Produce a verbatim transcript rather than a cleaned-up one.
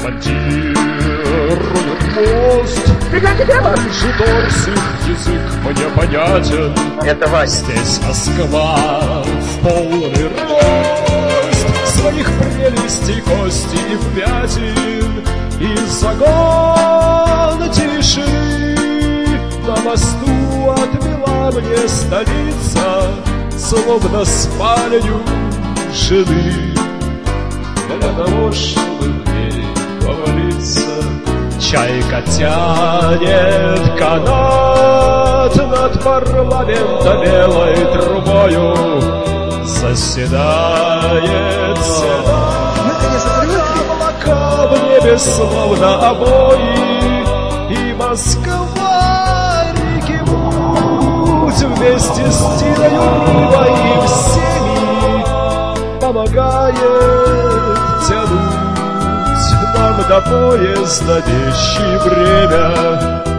ремонтируют мост. Жидорсик, язык мне понятен. Это Вася. Здесь Москва в полный рост. Своих прелестей кости и вмятин и загон тиши. На мосту отвела мне столица, словно спальню жены. Для того, чтобы в ней повалиться, чайка тянет канат над парламентом белой трубою. Заседает Сенат, облака в небе словно обои, и Москва реки муть вместе с тиною рыбой и всеми помогает тянуть нам до поезда вещи время.